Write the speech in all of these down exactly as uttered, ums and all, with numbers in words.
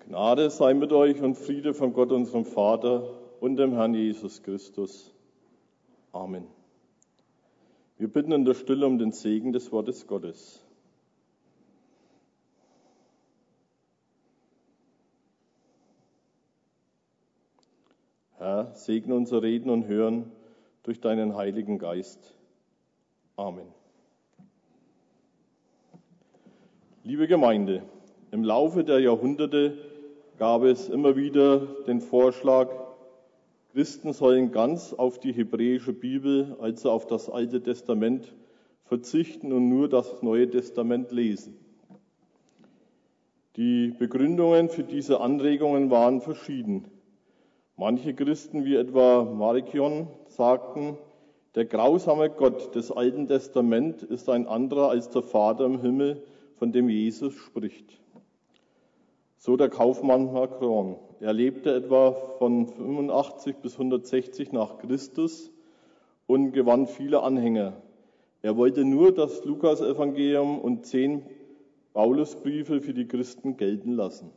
Gnade sei mit euch und Friede von Gott, unserem Vater und dem Herrn Jesus Christus. Amen. Wir bitten in der Stille um den Segen des Wortes Gottes. Herr, segne unser Reden und Hören durch deinen Heiligen Geist. Amen. Liebe Gemeinde, im Laufe der Jahrhunderte gab es immer wieder den Vorschlag, Christen sollen ganz auf die hebräische Bibel, also auf das Alte Testament, verzichten und nur das Neue Testament lesen. Die Begründungen für diese Anregungen waren verschieden. Manche Christen, wie etwa Markion, sagten, der grausame Gott des Alten Testaments ist ein anderer als der Vater im Himmel, von dem Jesus spricht. So der Kaufmann Markion. Er lebte etwa von fünfundachtzig bis hundertsechzig nach Christus und gewann viele Anhänger. Er wollte nur das Lukas-Evangelium und zehn Paulusbriefe für die Christen gelten lassen.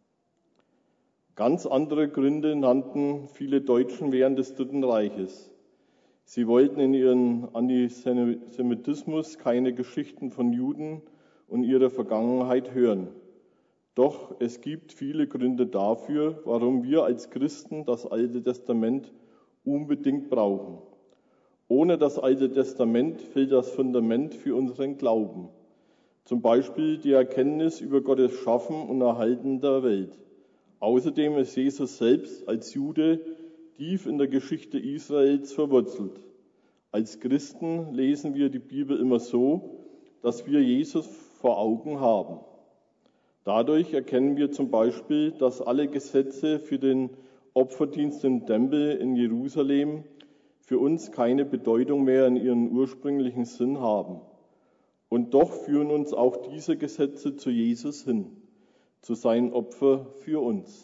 Ganz andere Gründe nannten viele Deutschen während des Dritten Reiches. Sie wollten in ihrem Antisemitismus keine Geschichten von Juden und ihrer Vergangenheit hören. Doch es gibt viele Gründe dafür, warum wir als Christen das Alte Testament unbedingt brauchen. Ohne das Alte Testament fehlt das Fundament für unseren Glauben. Zum Beispiel die Erkenntnis über Gottes Schaffen und Erhalten der Welt. Außerdem ist Jesus selbst als Jude tief in der Geschichte Israels verwurzelt. Als Christen lesen wir die Bibel immer so, dass wir Jesus vor Augen haben. Dadurch erkennen wir zum Beispiel, dass alle Gesetze für den Opferdienst im Tempel in Jerusalem für uns keine Bedeutung mehr in ihrem ursprünglichen Sinn haben. Und doch führen uns auch diese Gesetze zu Jesus hin, zu seinem Opfer für uns.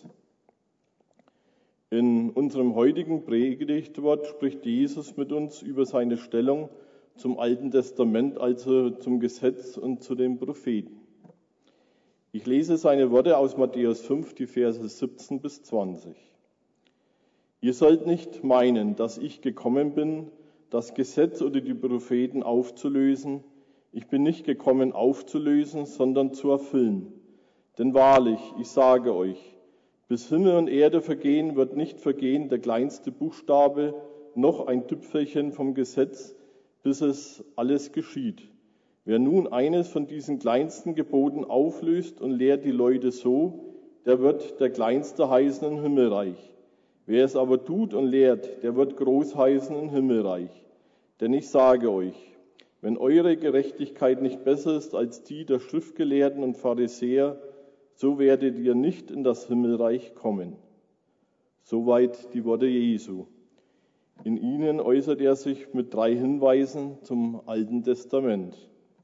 In unserem heutigen Predigtwort spricht Jesus mit uns über seine Stellung zum Alten Testament, also zum Gesetz und zu den Propheten. Ich lese seine Worte aus Matthäus fünf, die Verse siebzehn bis zwanzig. Ihr sollt nicht meinen, dass ich gekommen bin, das Gesetz oder die Propheten aufzulösen. Ich bin nicht gekommen, aufzulösen, sondern zu erfüllen. Denn wahrlich, ich sage euch, bis Himmel und Erde vergehen, wird nicht vergehen der kleinste Buchstabe, noch ein Tüpfelchen vom Gesetz, bis es alles geschieht. Wer nun eines von diesen kleinsten Geboten auflöst und lehrt die Leute so, der wird der Kleinste heißen im Himmelreich. Wer es aber tut und lehrt, der wird groß heißen im Himmelreich. Denn ich sage euch, wenn eure Gerechtigkeit nicht besser ist als die der Schriftgelehrten und Pharisäer, so werdet ihr nicht in das Himmelreich kommen. Soweit die Worte Jesu. In ihnen äußert er sich mit drei Hinweisen zum Alten Testament.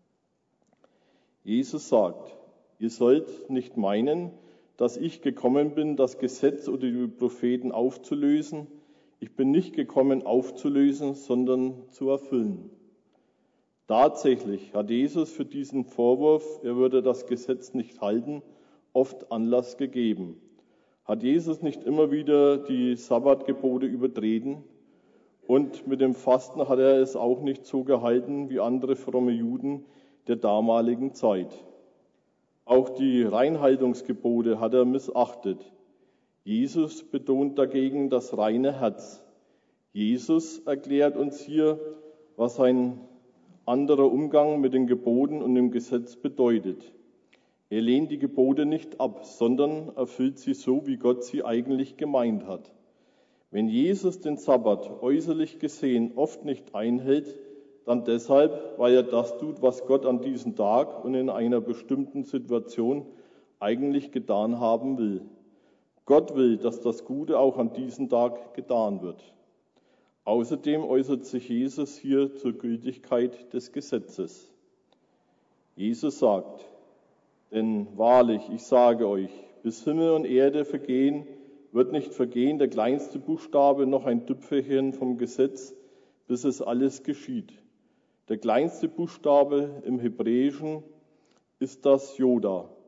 Jesus sagt, ihr sollt nicht meinen, dass ich gekommen bin, das Gesetz oder die Propheten aufzulösen. Ich bin nicht gekommen, aufzulösen, sondern zu erfüllen. Tatsächlich hat Jesus für diesen Vorwurf, er würde das Gesetz nicht halten, oft Anlass gegeben. Hat Jesus nicht immer wieder die Sabbatgebote übertreten? Und mit dem Fasten hat er es auch nicht so gehalten wie andere fromme Juden der damaligen Zeit. Auch die Reinhaltungsgebote hat er missachtet. Jesus betont dagegen das reine Herz. Jesus erklärt uns hier, was ein anderer Umgang mit den Geboten und dem Gesetz bedeutet. Er lehnt die Gebote nicht ab, sondern erfüllt sie so, wie Gott sie eigentlich gemeint hat. Wenn Jesus den Sabbat äußerlich gesehen oft nicht einhält, dann deshalb, weil er das tut, was Gott an diesem Tag und in einer bestimmten Situation eigentlich getan haben will. Gott will, dass das Gute auch an diesem Tag getan wird. Außerdem äußert sich Jesus hier zur Gültigkeit des Gesetzes. Jesus sagt, denn wahrlich, ich sage euch, bis Himmel und Erde vergehen, wird nicht vergehen der kleinste Buchstabe noch ein Tüpfelchen vom Gesetz, bis es alles geschieht. Der kleinste Buchstabe im Hebräischen ist das Joda.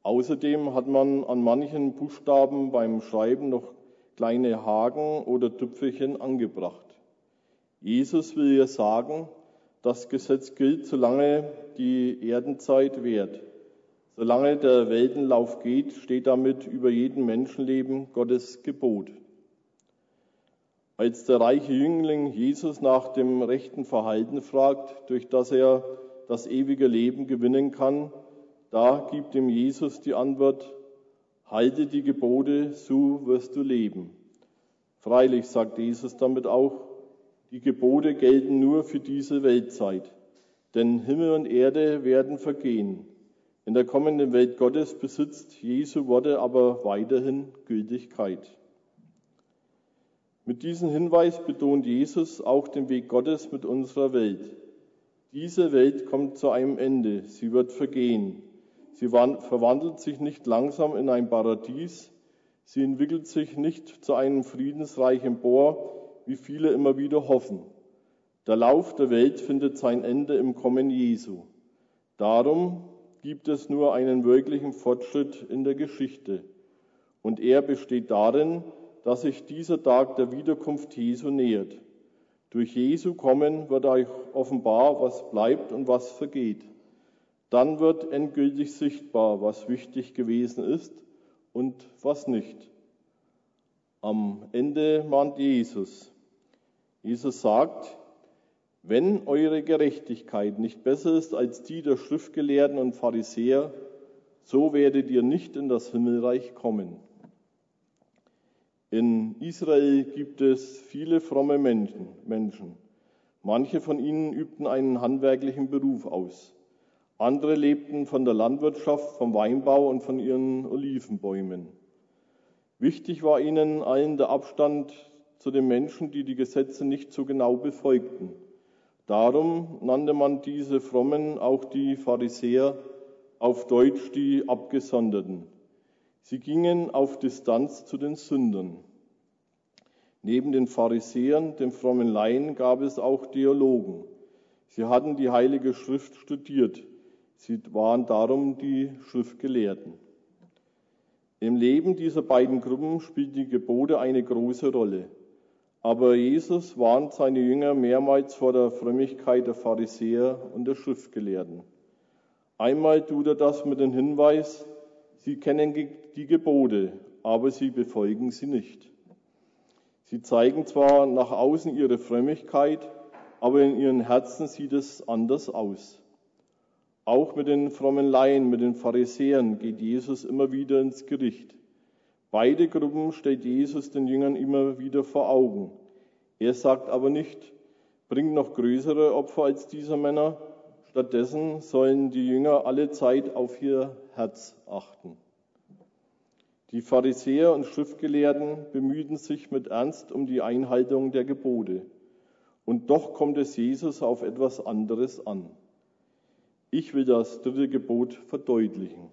Außerdem hat man an manchen Buchstaben beim Schreiben noch kleine Haken oder Tüpfelchen angebracht. Jesus will ja sagen, das Gesetz gilt, solange die Erdenzeit währt. Solange der Weltenlauf geht, steht damit über jedem Menschenleben Gottes Gebot. Als der reiche Jüngling Jesus nach dem rechten Verhalten fragt, durch das er das ewige Leben gewinnen kann, da gibt ihm Jesus die Antwort: Halte die Gebote, so wirst du leben. Freilich sagt Jesus damit auch, die Gebote gelten nur für diese Weltzeit, denn Himmel und Erde werden vergehen. In der kommenden Welt Gottes besitzt Jesu Worte aber weiterhin Gültigkeit. Mit diesem Hinweis betont Jesus auch den Weg Gottes mit unserer Welt. Diese Welt kommt zu einem Ende, sie wird vergehen. Sie verwandelt sich nicht langsam in ein Paradies, sie entwickelt sich nicht zu einem Friedensreich empor, wie viele immer wieder hoffen. Der Lauf der Welt findet sein Ende im Kommen Jesu. Darum gibt es nur einen wirklichen Fortschritt in der Geschichte. Und er besteht darin, dass sich dieser Tag der Wiederkunft Jesu nähert. Durch Jesu Kommen wird euch offenbar, was bleibt und was vergeht. Dann wird endgültig sichtbar, was wichtig gewesen ist und was nicht. Am Ende mahnt Jesus. Jesus sagt, wenn eure Gerechtigkeit nicht besser ist als die der Schriftgelehrten und Pharisäer, so werdet ihr nicht in das Himmelreich kommen. In Israel gibt es viele fromme Menschen. Menschen. Manche von ihnen übten einen handwerklichen Beruf aus. Andere lebten von der Landwirtschaft, vom Weinbau und von ihren Olivenbäumen. Wichtig war ihnen allen der Abstand zu den Menschen, die die Gesetze nicht so genau befolgten. Darum nannte man diese Frommen auch die Pharisäer, auf Deutsch die Abgesonderten. Sie gingen auf Distanz zu den Sündern. Neben den Pharisäern, den frommen Laien, gab es auch Theologen. Sie hatten die Heilige Schrift studiert. Sie waren darum die Schriftgelehrten. Im Leben dieser beiden Gruppen spielten die Gebote eine große Rolle. Aber Jesus warnt seine Jünger mehrmals vor der Frömmigkeit der Pharisäer und der Schriftgelehrten. Einmal tut er das mit dem Hinweis, sie kennen die Gebote, aber sie befolgen sie nicht. Sie zeigen zwar nach außen ihre Frömmigkeit, aber in ihren Herzen sieht es anders aus. Auch mit den frommen Laien, mit den Pharisäern geht Jesus immer wieder ins Gericht. Beide Gruppen stellt Jesus den Jüngern immer wieder vor Augen. Er sagt aber nicht, bringt noch größere Opfer als diese Männer. Stattdessen sollen die Jünger alle Zeit auf ihr Herz achten. Die Pharisäer und Schriftgelehrten bemühten sich mit Ernst um die Einhaltung der Gebote. Und doch kommt es Jesus auf etwas anderes an. Ich will das dritte Gebot verdeutlichen.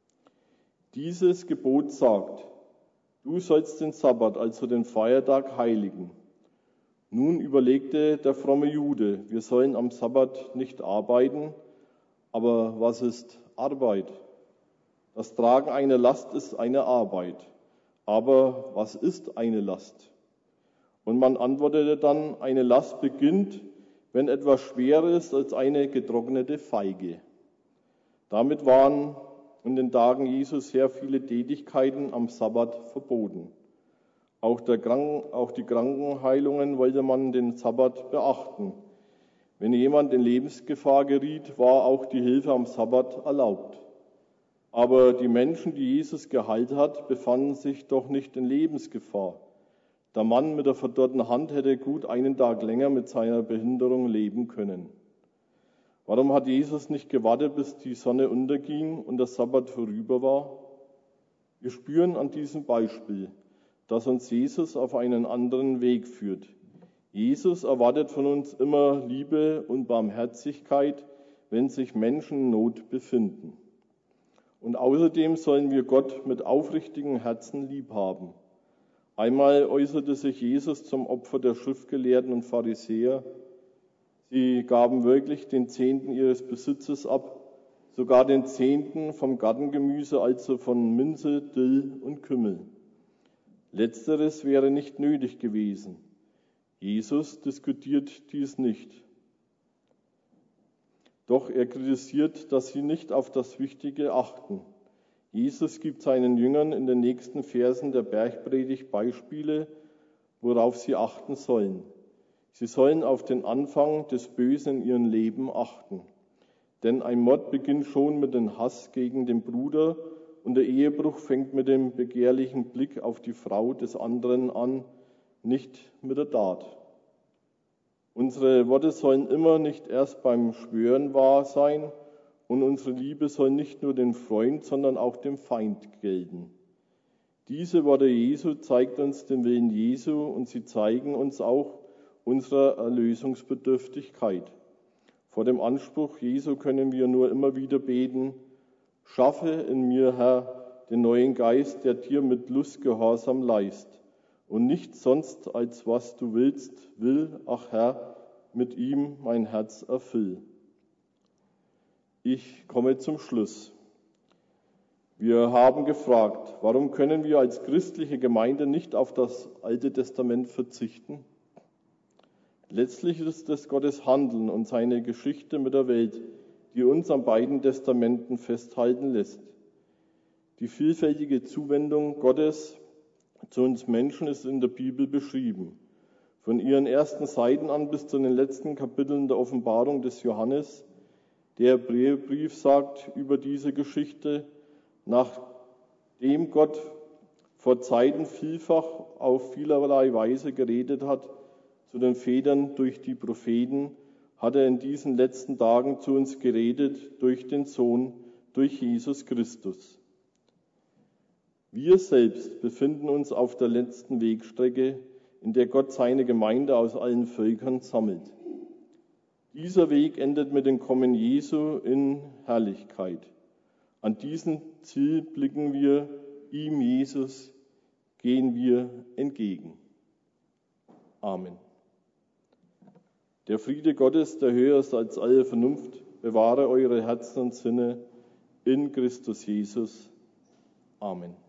Dieses Gebot sagt, du sollst den Sabbat, also den Feiertag, heiligen. Nun überlegte der fromme Jude, wir sollen am Sabbat nicht arbeiten, aber was ist Arbeit? Das Tragen einer Last ist eine Arbeit. Aber was ist eine Last? Und man antwortete dann, eine Last beginnt, wenn etwas schwerer ist als eine getrocknete Feige. Damit waren in den Tagen Jesus sehr viele Tätigkeiten am Sabbat verboten. Auch, der Kranken, auch die Krankenheilungen wollte man den Sabbat beachten. Wenn jemand in Lebensgefahr geriet, war auch die Hilfe am Sabbat erlaubt. Aber die Menschen, die Jesus geheilt hat, befanden sich doch nicht in Lebensgefahr. Der Mann mit der verdorrten Hand hätte gut einen Tag länger mit seiner Behinderung leben können. Warum hat Jesus nicht gewartet, bis die Sonne unterging und der Sabbat vorüber war? Wir spüren an diesem Beispiel, dass uns Jesus auf einen anderen Weg führt. Jesus erwartet von uns immer Liebe und Barmherzigkeit, wenn sich Menschen in Not befinden. Und außerdem sollen wir Gott mit aufrichtigem Herzen lieb haben. Einmal äußerte sich Jesus zum Opfer der Schriftgelehrten und Pharisäer. Sie gaben wirklich den Zehnten ihres Besitzes ab, sogar den Zehnten vom Gartengemüse, also von Minze, Dill und Kümmel. Letzteres wäre nicht nötig gewesen. Jesus diskutiert dies nicht. Doch er kritisiert, dass sie nicht auf das Wichtige achten. Jesus gibt seinen Jüngern in den nächsten Versen der Bergpredigt Beispiele, worauf sie achten sollen. Sie sollen auf den Anfang des Bösen in ihrem Leben achten. Denn ein Mord beginnt schon mit dem Hass gegen den Bruder und der Ehebruch fängt mit dem begehrlichen Blick auf die Frau des anderen an, nicht mit der Tat. Unsere Worte sollen immer nicht erst beim Schwören wahr sein und unsere Liebe soll nicht nur dem Freund, sondern auch dem Feind gelten. Diese Worte Jesu zeigen uns den Willen Jesu und sie zeigen uns auch unsere Erlösungsbedürftigkeit. Vor dem Anspruch Jesu können wir nur immer wieder beten: Schaffe in mir, Herr, den neuen Geist, der dir mit Lust Gehorsam leist und nicht sonst, als was du willst, will, ach Herr, mit ihm mein Herz erfüll. Ich komme zum Schluss. Wir haben gefragt, warum können wir als christliche Gemeinde nicht auf das Alte Testament verzichten? Letztlich ist es Gottes Handeln und seine Geschichte mit der Welt, die uns an beiden Testamenten festhalten lässt. Die vielfältige Zuwendung Gottes zu uns Menschen ist in der Bibel beschrieben. Von ihren ersten Seiten an bis zu den letzten Kapiteln der Offenbarung des Johannes. Der Hebräerbrief sagt über diese Geschichte: Nachdem Gott vor Zeiten vielfach auf vielerlei Weise geredet hat zu den Vätern durch die Propheten, hat er in diesen letzten Tagen zu uns geredet durch den Sohn, durch Jesus Christus. Wir selbst befinden uns auf der letzten Wegstrecke, in der Gott seine Gemeinde aus allen Völkern sammelt. Dieser Weg endet mit dem Kommen Jesu in Herrlichkeit. An diesem Ziel blicken wir, ihm Jesus gehen wir entgegen. Amen. Der Friede Gottes, der höher ist als alle Vernunft, bewahre eure Herzen und Sinne in Christus Jesus. Amen.